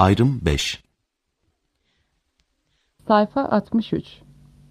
Ayrım 5. Sayfa 63.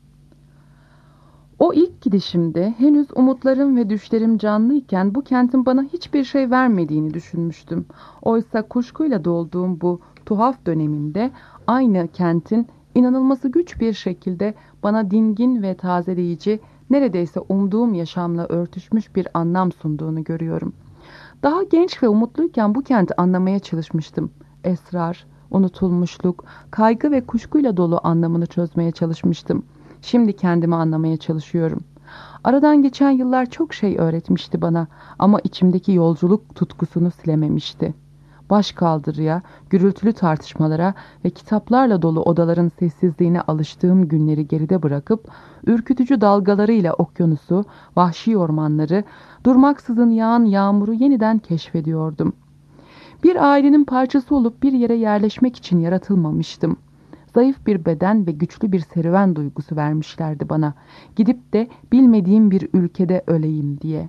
O ilk gidişimde henüz umutlarım ve düşlerim canlıyken bu kentin bana hiçbir şey vermediğini düşünmüştüm. Oysa kuşkuyla dolduğum bu tuhaf dönemimde aynı kentin inanılması güç bir şekilde bana dingin ve tazeleyici, neredeyse umduğum yaşamla örtüşmüş bir anlam sunduğunu görüyorum. Daha genç ve umutluyken bu kenti anlamaya çalışmıştım. Esrar, unutulmuşluk, kaygı ve kuşkuyla dolu anlamını çözmeye çalışmıştım. Şimdi kendimi anlamaya çalışıyorum. Aradan geçen yıllar çok şey öğretmişti bana ama içimdeki yolculuk tutkusunu silememişti. Başkaldırıya, gürültülü tartışmalara ve kitaplarla dolu odaların sessizliğine alıştığım günleri geride bırakıp, ürkütücü dalgalarıyla okyanusu, vahşi ormanları, durmaksızın yağan yağmuru yeniden keşfediyordum. Bir ailenin parçası olup bir yere yerleşmek için yaratılmamıştım. Zayıf bir beden ve güçlü bir serüven duygusu vermişlerdi bana. Gidip de bilmediğim bir ülkede öleyim diye.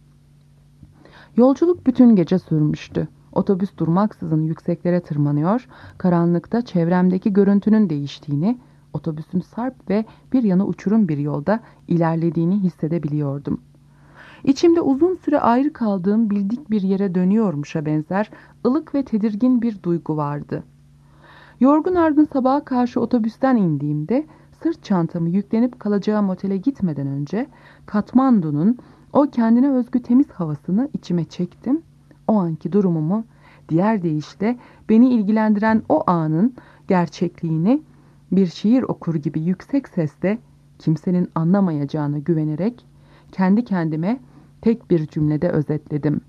Yolculuk bütün gece sürmüştü. Otobüs durmaksızın yükseklere tırmanıyor, karanlıkta çevremdeki görüntünün değiştiğini, otobüsün sarp ve bir yana uçurum bir yolda ilerlediğini hissedebiliyordum. İçimde uzun süre ayrı kaldığım bildik bir yere dönüyormuşa benzer ılık ve tedirgin bir duygu vardı. Yorgun argın sabaha karşı otobüsten indiğimde sırt çantamı yüklenip kalacağım otele gitmeden önce Katmandu'nun o kendine özgü temiz havasını içime çektim. O anki durumumu, diğer deyişle beni ilgilendiren o anın gerçekliğini bir şiir okur gibi yüksek sesle kimsenin anlamayacağına güvenerek kendi kendime tek bir cümlede özetledim.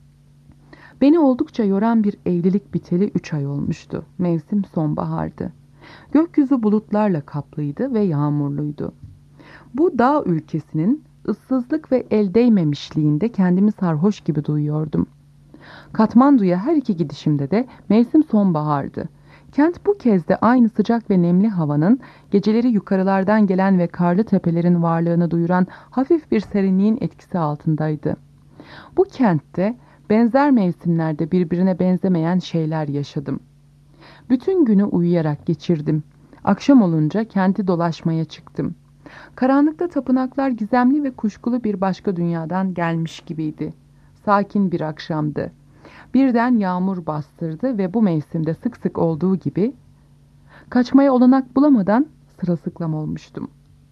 Beni oldukça yoran bir evlilik biteli 3 ay olmuştu. Mevsim sonbahardı. Gökyüzü bulutlarla kaplıydı ve yağmurluydu. Bu dağ ülkesinin ıssızlık ve el değmemişliğinde kendimi sarhoş gibi duyuyordum. Katmandu'ya her iki gidişimde de mevsim sonbahardı. Kent bu kez de aynı sıcak ve nemli havanın, geceleri yukarılardan gelen ve karlı tepelerin varlığını duyuran hafif bir serinliğin etkisi altındaydı. Bu kentte benzer mevsimlerde birbirine benzemeyen şeyler yaşadım. Bütün günü uyuyarak geçirdim. Akşam olunca kenti dolaşmaya çıktım. Karanlıkta tapınaklar gizemli ve kuşkulu bir başka dünyadan gelmiş gibiydi. Sakin bir akşamdı. Birden yağmur bastırdı ve bu mevsimde sık sık olduğu gibi kaçmaya olanak bulamadan sırılsıklam olmuştum.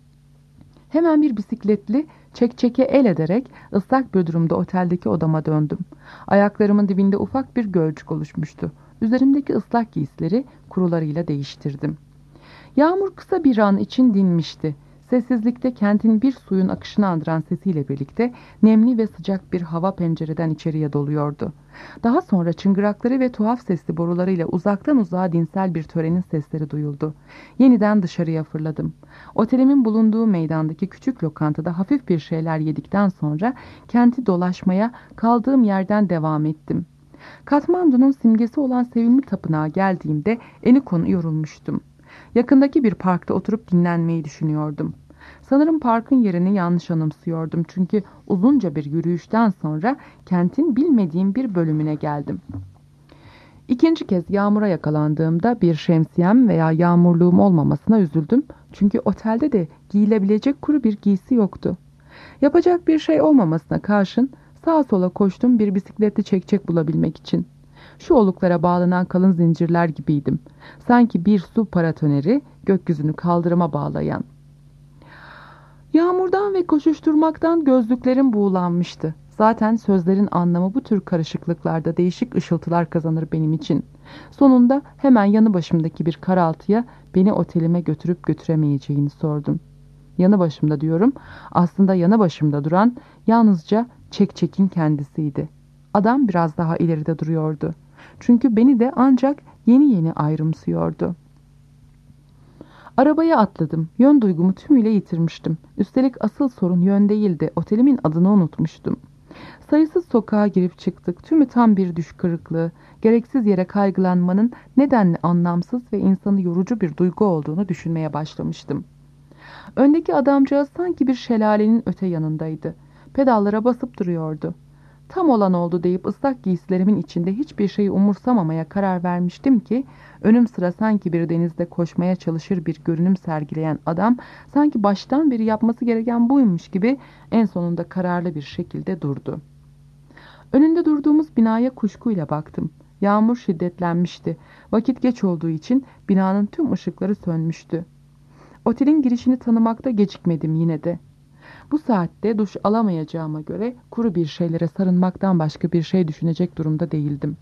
Hemen bir bisikletli çekçeke el ederek ıslak bir durumda oteldeki odama döndüm. Ayaklarımın dibinde ufak bir gölcük oluşmuştu. Üzerimdeki ıslak giysileri kurularıyla değiştirdim. Yağmur kısa bir an için dinmişti. Sessizlikte kentin bir suyun akışını andıran sesiyle birlikte nemli ve sıcak bir hava pencereden içeriye doluyordu. Daha sonra çıngırakları ve tuhaf sesli borularıyla uzaktan uzağa dinsel bir törenin sesleri duyuldu. Yeniden dışarıya fırladım. Otelimin bulunduğu meydandaki küçük lokantada hafif bir şeyler yedikten sonra kenti dolaşmaya kaldığım yerden devam ettim. Katmandu'nun simgesi olan sevimli tapınağa geldiğimde eni konu yorulmuştum. Yakındaki bir parkta oturup dinlenmeyi düşünüyordum. Sanırım parkın yerini yanlış anımsıyordum çünkü uzunca bir yürüyüşten sonra kentin bilmediğim bir bölümüne geldim. İkinci kez yağmura yakalandığımda bir şemsiyem veya yağmurluğum olmamasına üzüldüm çünkü otelde de giyilebilecek kuru bir giysi yoktu. Yapacak bir şey olmamasına karşın sağa sola koştum bir bisikletli çekçek bulabilmek için. Şu oluklara bağlanan kalın zincirler gibiydim. Sanki bir su paratoneri gökyüzünü kaldırıma bağlayan. Yağmurdan ve koşuşturmaktan gözlüklerim buğulanmıştı. Zaten sözlerin anlamı bu tür karışıklıklarda değişik ışıltılar kazanır benim için. Sonunda hemen yanı başımdaki bir karaltıya beni otelime götürüp götüremeyeceğini sordum. Yanı başımda diyorum, aslında yanı başımda duran yalnızca çekçekin kendisiydi. Adam biraz daha ileride duruyordu. Çünkü beni de ancak yeni yeni ayrımsıyordu. Arabaya atladım. Yön duygumu tümüyle yitirmiştim. Üstelik asıl sorun yön değildi. Otelimin adını unutmuştum. Sayısız sokağa girip çıktık. Tümü tam bir düş kırıklığı. Gereksiz yere kaygılanmanın nedenli anlamsız ve insanı yorucu bir duygu olduğunu düşünmeye başlamıştım. Öndeki adamcağız sanki bir şelalenin öte yanındaydı. Pedallara basıp duruyordu. Tam olan oldu deyip ıslak giysilerimin içinde hiçbir şeyi umursamamaya karar vermiştim ki önüm sıra sanki bir denizde koşmaya çalışır bir görünüm sergileyen adam sanki baştan beri yapması gereken buymuş gibi en sonunda kararlı bir şekilde durdu. Önünde durduğumuz binaya kuşkuyla baktım. Yağmur şiddetlenmişti. Vakit geç olduğu için binanın tüm ışıkları sönmüştü. Otelin girişini tanımakta gecikmedim yine de. Bu saatte duş alamayacağıma göre kuru bir şeylere sarılmaktan başka bir şey düşünecek durumda değildim.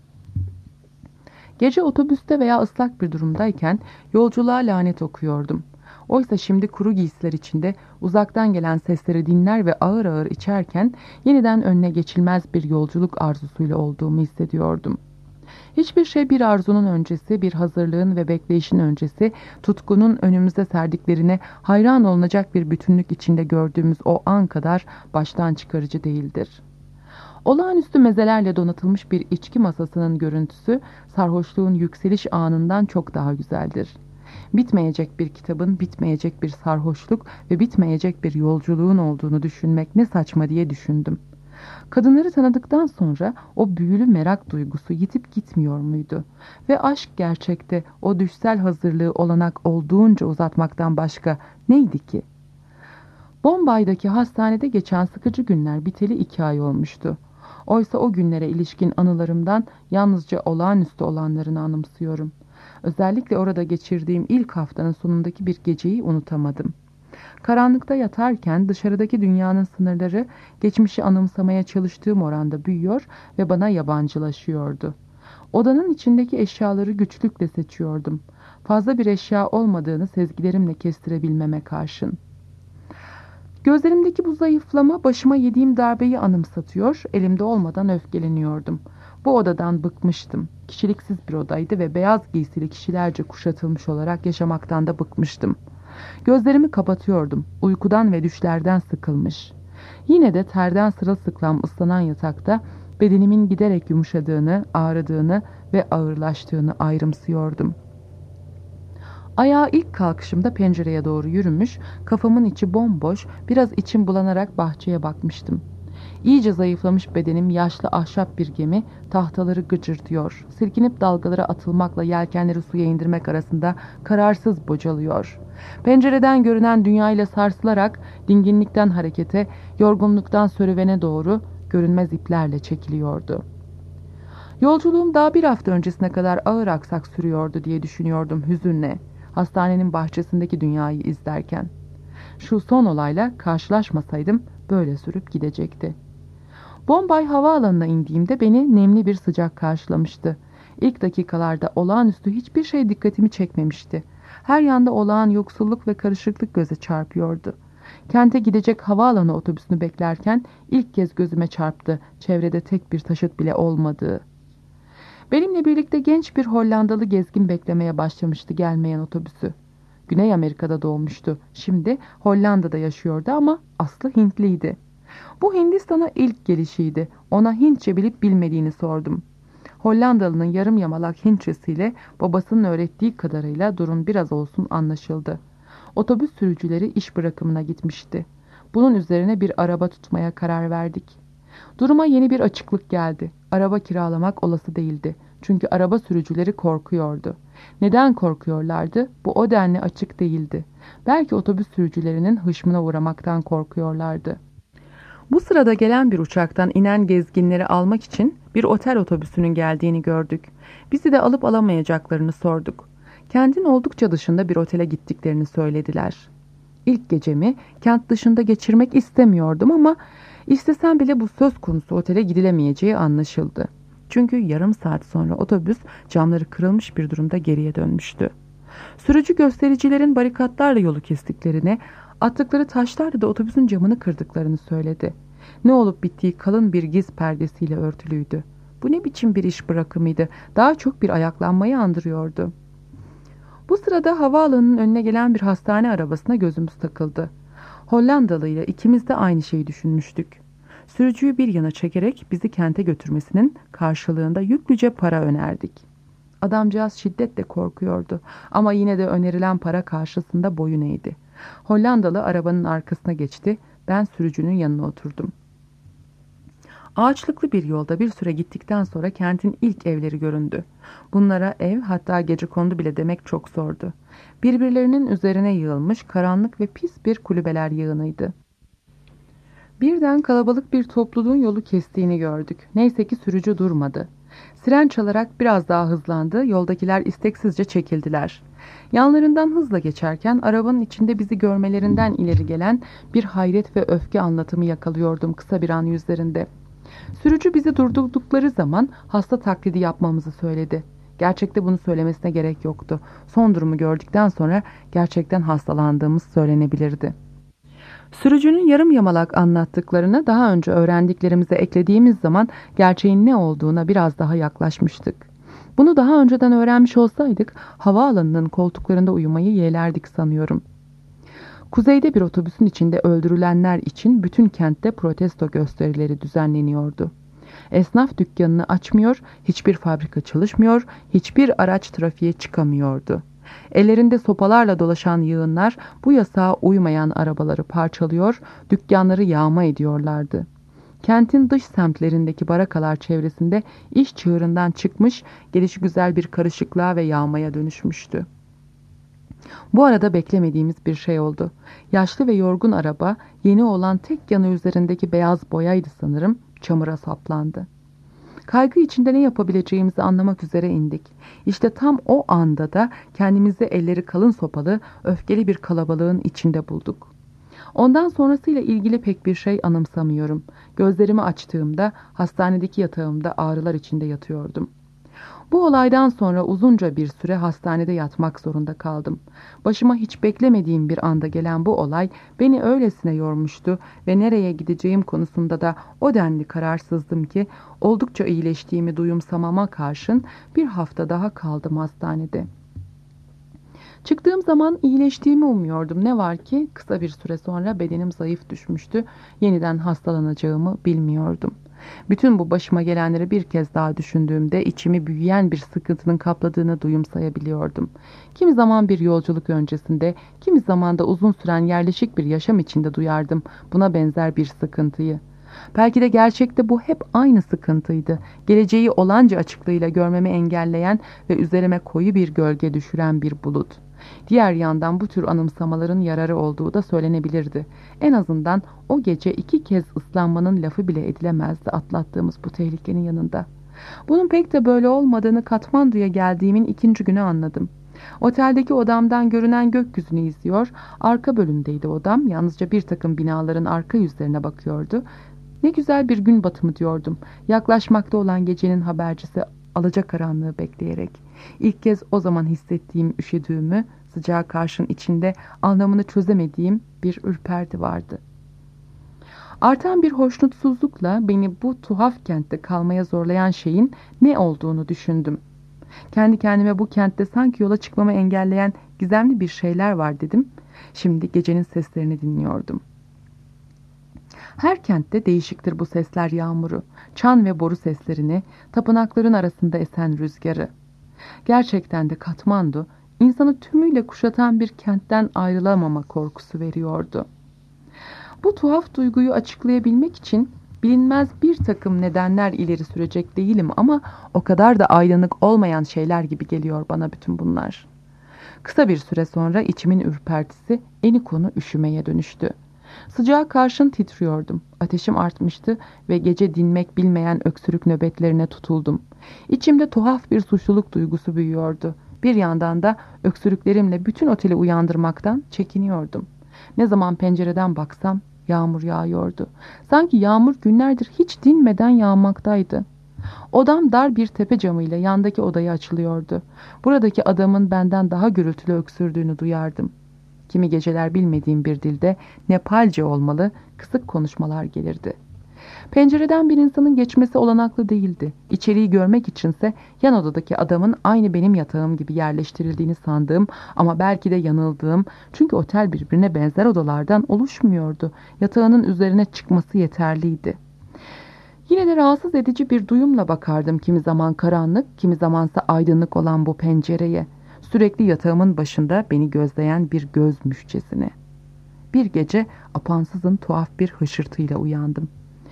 Gece otobüste veya ıslak bir durumdayken yolculuğa lanet okuyordum. Oysa şimdi kuru giysiler içinde uzaktan gelen sesleri dinler ve ağır ağır içerken yeniden önüne geçilmez bir yolculuk arzusuyla olduğumu hissediyordum. Hiçbir şey bir arzunun öncesi, bir hazırlığın ve bekleyişin öncesi, tutkunun önümüze serdiklerine hayran olunacak bir bütünlük içinde gördüğümüz o an kadar baştan çıkarıcı değildir. Olağanüstü mezelerle donatılmış bir içki masasının görüntüsü, sarhoşluğun yükseliş anından çok daha güzeldir. Bitmeyecek bir kitabın, bitmeyecek bir sarhoşluk ve bitmeyecek bir yolculuğun olduğunu düşünmek ne saçma diye düşündüm. Kadınları tanıdıktan sonra o büyülü merak duygusu yitip gitmiyor muydu? Ve aşk gerçekte o düşsel hazırlığı olanak olduğunca uzatmaktan başka neydi ki? Bombay'daki hastanede geçen sıkıcı günler biteli 2 ay olmuştu. Oysa o günlere ilişkin anılarımdan yalnızca olağanüstü olanlarını anımsıyorum. Özellikle orada geçirdiğim ilk haftanın sonundaki bir geceyi unutamadım. Karanlıkta yatarken dışarıdaki dünyanın sınırları geçmişi anımsamaya çalıştığım oranda büyüyor ve bana yabancılaşıyordu. Odanın içindeki eşyaları güçlükle seçiyordum. Fazla bir eşya olmadığını sezgilerimle kestirebilmeme karşın. Gözlerimdeki bu zayıflama başıma yediğim darbeyi anımsatıyor, elimde olmadan öfkeleniyordum. Bu odadan bıkmıştım. Kişiliksiz bir odaydı ve beyaz giysili kişilerce kuşatılmış olarak yaşamaktan da bıkmıştım. Gözlerimi kapatıyordum. Uykudan ve düşlerden sıkılmış. Yine de terden sırılsıklam ıslanan yatakta bedenimin giderek yumuşadığını, ağrıdığını ve ağırlaştığını ayrımsıyordum. Ayağa ilk kalkışımda pencereye doğru yürümüş, kafamın içi bomboş, biraz içim bulanarak bahçeye bakmıştım. İyice zayıflamış bedenim yaşlı ahşap bir gemi, tahtaları gıcırdıyor. Silkinip dalgalara atılmakla yelkenleri suya indirmek arasında kararsız bocalıyor. Pencereden görünen dünyayla sarsılarak dinginlikten harekete, yorgunluktan sörüvene doğru görünmez iplerle çekiliyordu. Yolculuğum daha bir hafta öncesine kadar ağır aksak sürüyordu diye düşünüyordum hüzünle. Hastanenin bahçesindeki dünyayı izlerken. Şu son olayla karşılaşmasaydım böyle sürüp gidecekti. Bombay havaalanına indiğimde beni nemli bir sıcak karşılamıştı. İlk dakikalarda olağanüstü hiçbir şey dikkatimi çekmemişti. Her yanda olağan yoksulluk ve karışıklık göze çarpıyordu. Kente gidecek havaalanı otobüsünü beklerken ilk kez gözüme çarptı çevrede tek bir taşıt bile olmadığı. Benimle birlikte genç bir Hollandalı gezgin beklemeye başlamıştı gelmeyen otobüsü. Güney Amerika'da doğmuştu. Şimdi Hollanda'da yaşıyordu ama aslı Hintliydi. Bu Hindistan'a ilk gelişiydi. Ona Hintçe bilip bilmediğini sordum. Hollandalı'nın yarım yamalak Hintçesiyle babasının öğrettiği kadarıyla durum biraz olsun anlaşıldı. Otobüs sürücüleri iş bırakımına gitmişti. Bunun üzerine bir araba tutmaya karar verdik. Duruma yeni bir açıklık geldi. Araba kiralamak olası değildi. Çünkü araba sürücüleri korkuyordu. Neden korkuyorlardı? Bu o denli açık değildi. Belki otobüs sürücülerinin hışmına uğramaktan korkuyorlardı. Bu sırada gelen bir uçaktan inen gezginleri almak için bir otel otobüsünün geldiğini gördük. Bizi de alıp alamayacaklarını sorduk. Kentin oldukça dışında bir otele gittiklerini söylediler. İlk gecemi kent dışında geçirmek istemiyordum ama istesem bile bu söz konusu otele gidilemeyeceği anlaşıldı. Çünkü yarım saat sonra otobüs camları kırılmış bir durumda geriye dönmüştü. Sürücü göstericilerin barikatlarla yolu kestiklerini, attıkları taşlarla da otobüsün camını kırdıklarını söyledi. Ne olup bittiği kalın bir giz perdesiyle örtülüydü. Bu ne biçim bir iş bırakımıydı? Daha çok bir ayaklanmayı andırıyordu. Bu sırada havaalanının önüne gelen bir hastane arabasına gözümüz takıldı. Hollandalı ile ikimiz de aynı şeyi düşünmüştük. Sürücüyü bir yana çekerek bizi kente götürmesinin karşılığında yüklüce para önerdik. Adamcağız şiddetle korkuyordu ama yine de önerilen para karşısında boyun eğdi. Hollandalı arabanın arkasına geçti, ben sürücünün yanına oturdum. Ağaçlıklı bir yolda bir süre gittikten sonra kentin ilk evleri göründü. Bunlara ev, hatta gecekondu bile demek çok zordu. Birbirlerinin üzerine yığılmış karanlık ve pis bir kulübeler yığınıydı. Birden kalabalık bir topluluğun yolu kestiğini gördük. Neyse ki sürücü durmadı. Siren çalarak biraz daha hızlandı, yoldakiler isteksizce çekildiler. Yanlarından hızla geçerken arabanın içinde bizi görmelerinden ileri gelen bir hayret ve öfke anlatımı yakalıyordum kısa bir an yüzlerinde. Sürücü bizi durdurdukları zaman hasta taklidi yapmamızı söyledi. Gerçekte bunu söylemesine gerek yoktu. Son durumu gördükten sonra gerçekten hastalandığımız söylenebilirdi. Sürücünün yarım yamalak anlattıklarını daha önce öğrendiklerimize eklediğimiz zaman gerçeğin ne olduğuna biraz daha yaklaşmıştık. Bunu daha önceden öğrenmiş olsaydık havaalanının koltuklarında uyumayı yeğlerdik sanıyorum. Kuzeyde bir otobüsün içinde öldürülenler için bütün kentte protesto gösterileri düzenleniyordu. Esnaf dükkanını açmıyor, hiçbir fabrika çalışmıyor, hiçbir araç trafiğe çıkamıyordu. Ellerinde sopalarla dolaşan yığınlar bu yasağa uymayan arabaları parçalıyor, dükkanları yağma ediyorlardı. Kentin dış semtlerindeki barakalar çevresinde iş çığırından çıkmış, gelişigüzel bir karışıklığa ve yağmaya dönüşmüştü. Bu arada beklemediğimiz bir şey oldu. Yaşlı ve yorgun araba, yeni olan tek yanı üzerindeki beyaz boyaydı sanırım, çamura saplandı. Kaygı içinde ne yapabileceğimizi anlamak üzere indik. İşte tam o anda da kendimizi elleri kalın sopalı, öfkeli bir kalabalığın içinde bulduk. Ondan sonrasıyla ilgili pek bir şey anımsamıyorum. Gözlerimi açtığımda hastanedeki yatağımda ağrılar içinde yatıyordum. Bu olaydan sonra uzunca bir süre hastanede yatmak zorunda kaldım. Başıma hiç beklemediğim bir anda gelen bu olay beni öylesine yormuştu ve nereye gideceğim konusunda da o denli kararsızdım ki oldukça iyileştiğimi duyumsamama karşın bir hafta daha kaldım hastanede. Çıktığım zaman iyileştiğimi umuyordum. Ne var ki kısa bir süre sonra bedenim zayıf düşmüştü. Yeniden hastalanacağımı bilmiyordum. Bütün bu başıma gelenleri bir kez daha düşündüğümde içimi büyüyen bir sıkıntının kapladığını duyumsayabiliyordum. Kimi zaman bir yolculuk öncesinde, kimi zaman da uzun süren yerleşik bir yaşam içinde duyardım buna benzer bir sıkıntıyı. Belki de gerçekte bu hep aynı sıkıntıydı. Geleceği olanca açıklığıyla görmemi engelleyen ve üzerime koyu bir gölge düşüren bir bulut. Diğer yandan bu tür anımsamaların yararı olduğu da söylenebilirdi. En azından o gece 2 kez ıslanmanın lafı bile edilemezdi atlattığımız bu tehlikenin yanında. Bunun pek de böyle olmadığını Katmandu'ya geldiğimin 2. günü anladım. Oteldeki odamdan görünen gökyüzünü izliyor, arka bölümdeydi odam, yalnızca bir takım binaların arka yüzlerine bakıyordu. Ne güzel bir gün batımı diyordum, yaklaşmakta olan gecenin habercisi alacakaranlığı bekleyerek. İlk kez o zaman hissettiğim üşüdüğümü, sıcağa karşın içinde anlamını çözemediğim bir ürperti vardı. Artan bir hoşnutsuzlukla beni bu tuhaf kentte kalmaya zorlayan şeyin ne olduğunu düşündüm. Kendi kendime bu kentte sanki yola çıkmamı engelleyen gizemli bir şeyler var dedim. Şimdi gecenin seslerini dinliyordum. Her kentte değişiktir bu sesler yağmuru, çan ve boru seslerini, tapınakların arasında esen rüzgarı. Gerçekten de Katmandu, insanı tümüyle kuşatan bir kentten ayrılamama korkusu veriyordu. Bu tuhaf duyguyu açıklayabilmek için bilinmez bir takım nedenler ileri sürecek değilim ama o kadar da aydınlık olmayan şeyler gibi geliyor bana bütün bunlar. Kısa bir süre sonra içimin ürpertisi eni konu üşümeye dönüştü. Sıcağa karşın titriyordum. Ateşim artmıştı ve gece dinmek bilmeyen öksürük nöbetlerine tutuldum. İçimde tuhaf bir suçluluk duygusu büyüyordu. Bir yandan da öksürüklerimle bütün oteli uyandırmaktan çekiniyordum. Ne zaman pencereden baksam yağmur yağıyordu. Sanki yağmur günlerdir hiç dinmeden yağmaktaydı. Odam dar bir tepe camıyla yandaki odaya açılıyordu. Buradaki adamın benden daha gürültülü öksürdüğünü duyardım. Kimi geceler bilmediğim bir dilde Nepalce olmalı kısık konuşmalar gelirdi. Pencereden bir insanın geçmesi olanaklı değildi. İçeriği görmek içinse yan odadaki adamın aynı benim yatağım gibi yerleştirildiğini sandığım ama belki de yanıldığım, çünkü otel birbirine benzer odalardan oluşmuyordu. Yatağının üzerine çıkması yeterliydi. Yine de rahatsız edici bir duyumla bakardım kimi zaman karanlık, kimi zamansa aydınlık olan bu pencereye. Sürekli yatağımın başında beni gözleyen bir gözmüşçesine. Bir gece apansızın tuhaf bir hışırtıyla uyandım.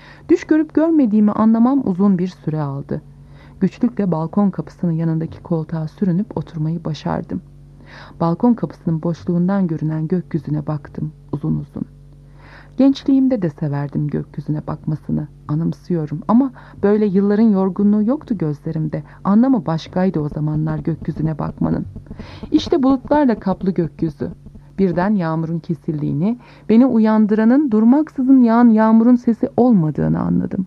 Düş görüp görmediğimi anlamam uzun bir süre aldı. Güçlükle balkon kapısının yanındaki koltuğa sürünüp oturmayı başardım. Balkon kapısının boşluğundan görünen gökyüzüne baktım uzun uzun. Gençliğimde de severdim gökyüzüne bakmasını, anımsıyorum ama böyle yılların yorgunluğu yoktu gözlerimde. Anlamı başkaydı o zamanlar gökyüzüne bakmanın. İşte bulutlarla kaplı gökyüzü. Birden yağmurun kesildiğini, beni uyandıranın durmaksızın yağan yağmurun sesi olmadığını anladım.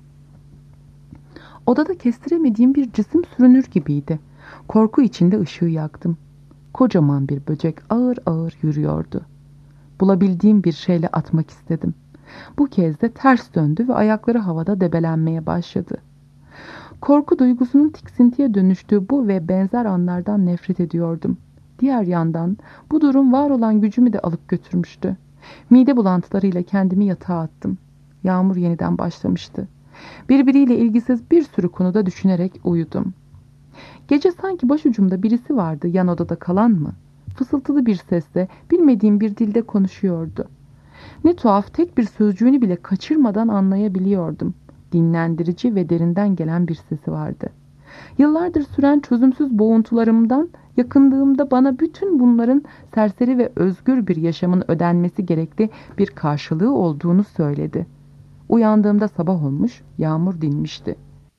Odada kestiremediğim bir cisim sürünür gibiydi. Korku içinde ışığı yaktım. Kocaman bir böcek ağır ağır yürüyordu. Bulabildiğim bir şeyle atmak istedim. Bu kez de ters döndü ve ayakları havada debelenmeye başladı. Korku duygusunun tiksintiye dönüştüğü bu ve benzer anlardan nefret ediyordum. Diğer yandan bu durum var olan gücümü de alıp götürmüştü. Mide bulantılarıyla kendimi yatağa attım. Yağmur yeniden başlamıştı. Birbiriyle ilgisiz bir sürü konuda düşünerek uyudum. Gece sanki başucumda birisi vardı, yan odada kalan mı? Fısıltılı bir sesle bilmediğim bir dilde konuşuyordu. Ne tuhaf, tek bir sözcüğünü bile kaçırmadan anlayabiliyordum. Dinlendirici ve derinden gelen bir sesi vardı. Yıllardır süren çözümsüz boğuntularımdan yakındığımda bana bütün bunların serseri ve özgür bir yaşamın ödenmesi gerekli bir karşılığı olduğunu söyledi. Uyandığımda sabah olmuş, yağmur dinmişti.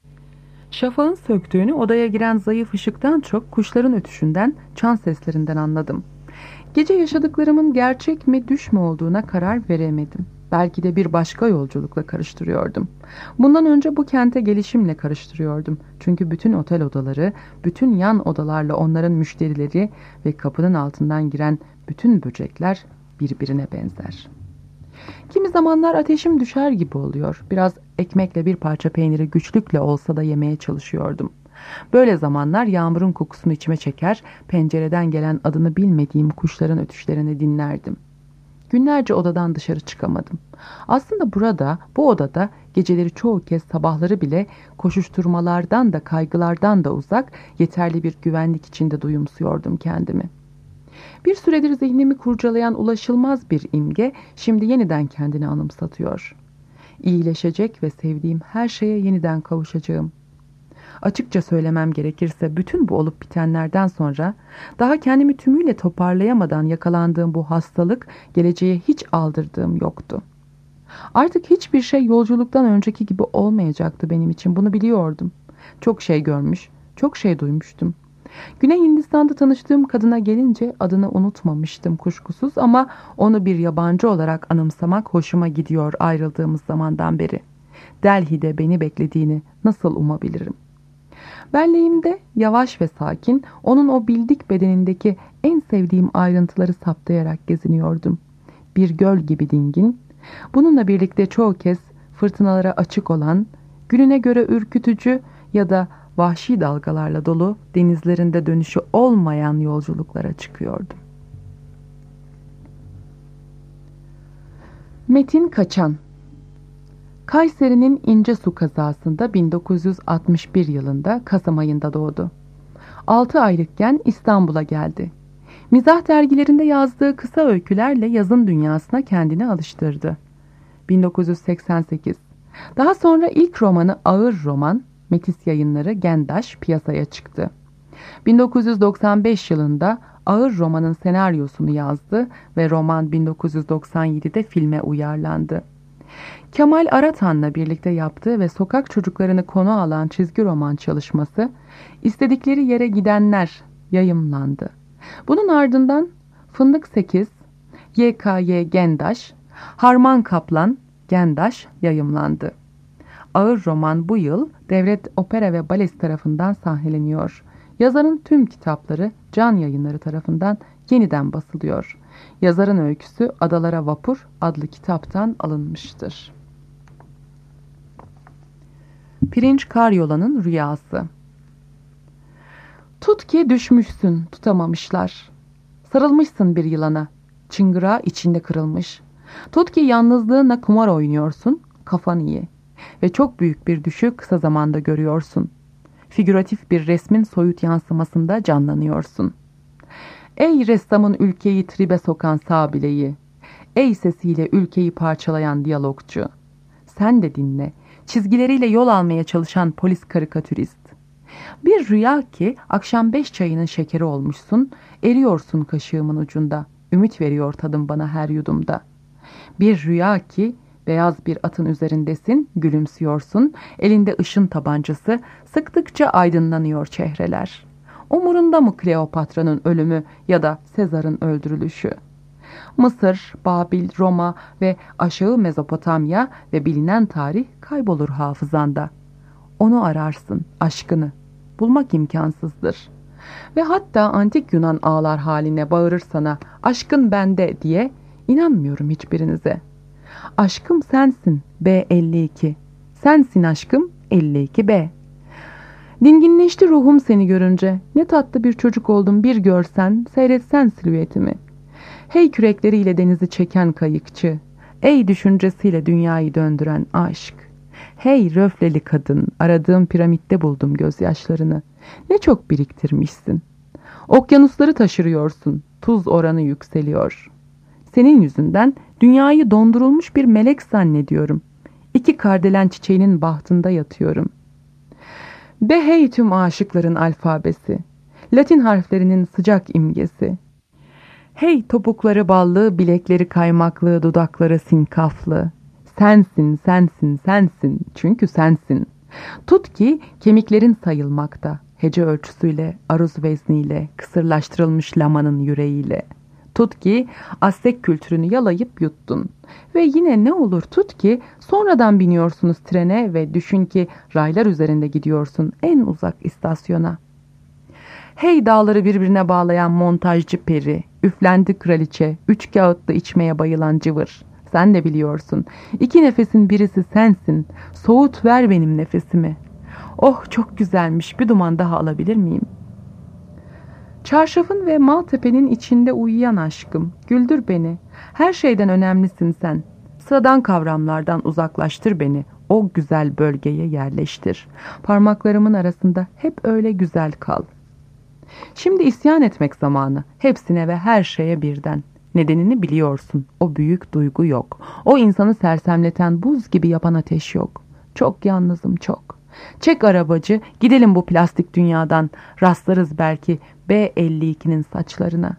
Şafağın söktüğünü odaya giren zayıf ışıktan çok kuşların ötüşünden, çan seslerinden anladım. Gece yaşadıklarımın gerçek mi düş mü olduğuna karar veremedim. Belki de bir başka yolculukla karıştırıyordum. Bundan önce bu kente gelişimle karıştırıyordum. Çünkü bütün otel odaları, bütün yan odalarla onların müşterileri ve kapının altından giren bütün böcekler birbirine benzer. Kimi zamanlar ateşim düşer gibi oluyor. Biraz ekmekle bir parça peyniri güçlükle olsa da yemeye çalışıyordum. Böyle zamanlar yağmurun kokusunu içime çeker, pencereden gelen adını bilmediğim kuşların ötüşlerini dinlerdim. Günlerce odadan dışarı çıkamadım. Aslında bu odada geceleri çoğu kez sabahları bile koşuşturmalardan da kaygılardan da uzak, yeterli bir güvenlik içinde duyumsuyordum kendimi. Bir süredir zihnimi kurcalayan ulaşılmaz bir imge şimdi yeniden kendini anımsatıyor. İyileşecek ve sevdiğim her şeye yeniden kavuşacağım. Açıkça söylemem gerekirse bütün bu olup bitenlerden sonra daha kendimi tümüyle toparlayamadan yakalandığım bu hastalık geleceğe hiç aldırdığım yoktu. Artık hiçbir şey yolculuktan önceki gibi olmayacaktı benim için, bunu biliyordum. Çok şey görmüş, çok şey duymuştum. Güney Hindistan'da tanıştığım kadına gelince adını unutmamıştım kuşkusuz ama onu bir yabancı olarak anımsamak hoşuma gidiyor ayrıldığımız zamandan beri. Delhi'de beni beklediğini nasıl umabilirim? Belleğimde yavaş ve sakin onun o bildik bedenindeki en sevdiğim ayrıntıları saptayarak geziniyordum. Bir göl gibi dingin, bununla birlikte çoğu kez fırtınalara açık olan, gününe göre ürkütücü ya da vahşi dalgalarla dolu denizlerinde dönüşü olmayan yolculuklara çıkıyordum. Metin Kaçan Kayseri'nin İncesu kazasında 1961 yılında Kasım ayında doğdu. 6 aylıkken İstanbul'a geldi. Mizah dergilerinde yazdığı kısa öykülerle yazın dünyasına kendini alıştırdı. 1988. Daha sonra ilk romanı Ağır Roman, Metis Yayınları Gendaş piyasaya çıktı. 1995 yılında Ağır Roman'ın senaryosunu yazdı ve roman 1997'de filme uyarlandı. Kemal Aratan'la birlikte yaptığı ve sokak çocuklarını konu alan çizgi roman çalışması İstedikleri Yere Gidenler yayımlandı. Bunun ardından Fındık 8, YKY Gendaş, Harman Kaplan Gendaş yayımlandı. Ağır Roman bu yıl Devlet Opera ve Balesi tarafından sahneleniyor. Yazarın tüm kitapları Can Yayınları tarafından yeniden basılıyor. Yazarın öyküsü Adalara Vapur adlı kitaptan alınmıştır. Pirinç Karyola'nın Rüyası. Tut ki düşmüşsün, tutamamışlar. Sarılmışsın bir yılana, çıngırağı içinde kırılmış. Tut ki yalnızlığınla kumar oynuyorsun, kafan iyi. Ve çok büyük bir düşü kısa zamanda görüyorsun. Figüratif bir resmin soyut yansımasında canlanıyorsun. Ey ressamın ülkeyi tribe sokan sağ bileği, ey sesiyle ülkeyi parçalayan diyalogçu. Sen de dinle, çizgileriyle yol almaya çalışan polis karikatürist. Bir rüya ki akşam 5 çayının şekeri olmuşsun, eriyorsun kaşığımın ucunda, ümit veriyor tadım bana her yudumda. Bir rüya ki beyaz bir atın üzerindesin, gülümsüyorsun, elinde ışın tabancası, sıktıkça aydınlanıyor çehreler. Umurunda mı Kleopatra'nın ölümü ya da Sezar'ın öldürülüşü? Mısır, Babil, Roma ve aşağı Mezopotamya ve bilinen tarih kaybolur hafızanda. Onu ararsın, aşkını. Bulmak imkansızdır. Ve hatta antik Yunan ağlar haline bağırır sana, aşkın bende diye, inanmıyorum hiçbirinize. Aşkım sensin B52. Sensin aşkım 52B. Dinginleşti ruhum seni görünce. Ne tatlı bir çocuk oldum bir görsen, seyretsen silüetimi. Hey kürekleriyle denizi çeken kayıkçı. Ey düşüncesiyle dünyayı döndüren aşk. Hey röfleli kadın, aradığım piramitte buldum gözyaşlarını. Ne çok biriktirmişsin. Okyanusları taşırıyorsun, tuz oranı yükseliyor. Senin yüzünden dünyayı dondurulmuş bir melek zannediyorum. 2 kardelen çiçeğinin bahtında yatıyorum. Be hey tüm aşıkların alfabesi, Latin harflerinin sıcak imgesi. Hey topukları ballı, bilekleri kaymaklı, dudakları sinkaflı. Sensin, sensin, sensin, çünkü sensin. Tut ki kemiklerin sayılmakta, hece ölçüsüyle, aruz vezniyle, kısırlaştırılmış lamanın yüreğiyle. Tut ki Aztek kültürünü yalayıp yuttun. Ve yine ne olur tut ki sonradan biniyorsunuz trene ve düşün ki raylar üzerinde gidiyorsun en uzak istasyona. Hey dağları birbirine bağlayan montajcı peri, üflendi kraliçe, 3 kağıtlı içmeye bayılan cıvır. Sen de biliyorsun, 2 nefesin birisi sensin, soğut ver benim nefesimi. Oh çok güzelmiş, bir duman daha alabilir miyim? Çarşafın ve Maltepe'nin içinde uyuyan aşkım, güldür beni, her şeyden önemlisin sen. Sıradan kavramlardan uzaklaştır beni, o güzel bölgeye yerleştir. Parmaklarımın arasında hep öyle güzel kal. Şimdi isyan etmek zamanı, hepsine ve her şeye birden. Nedenini biliyorsun, o büyük duygu yok. O insanı sersemleten buz gibi yapan ateş yok. Çok yalnızım çok. Çek arabacı, gidelim bu plastik dünyadan, rastlarız belki B52'nin saçlarına.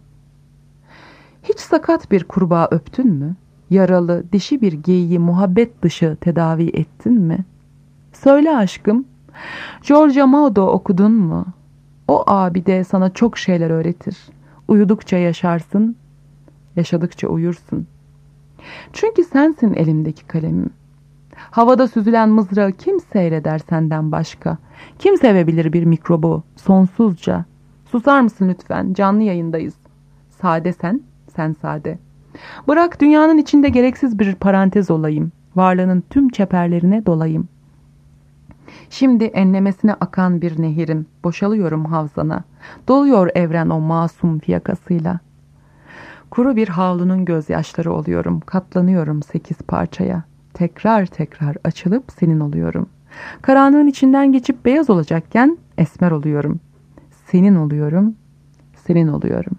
Hiç sakat bir kurbağa öptün mü? Yaralı, dişi bir geyiği muhabbet dışı tedavi ettin mi? Söyle aşkım, George Amado okudun mu? O abide sana çok şeyler öğretir. Uyudukça yaşarsın, yaşadıkça uyursun. Çünkü sensin elimdeki kalemim. Havada süzülen mızrağı kim seyreder senden başka? Kim sevebilir bir mikrobu sonsuzca? Susar mısın lütfen? Canlı yayındayız. Sade sen, sen sade. Bırak dünyanın içinde gereksiz bir parantez olayım. Varlığının tüm çeperlerine dolayım. Şimdi enlemesine akan bir nehirim. Boşalıyorum havzana. Doluyor evren o masum fiyakasıyla. Kuru bir havlunun gözyaşları oluyorum. Katlanıyorum 8 parçaya. Tekrar tekrar açılıp senin oluyorum. Karanlığın içinden geçip beyaz olacakken esmer oluyorum. Senin oluyorum, senin oluyorum.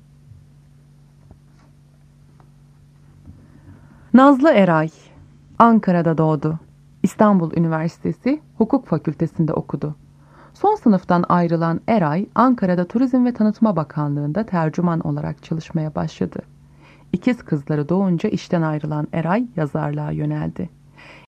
Nazlı Eray, Ankara'da doğdu. İstanbul Üniversitesi Hukuk Fakültesi'nde okudu. Son sınıftan ayrılan Eray, Ankara'da Turizm ve Tanıtma Bakanlığı'nda tercüman olarak çalışmaya başladı. İkiz kızları doğunca işten ayrılan Eray yazarlığa yöneldi.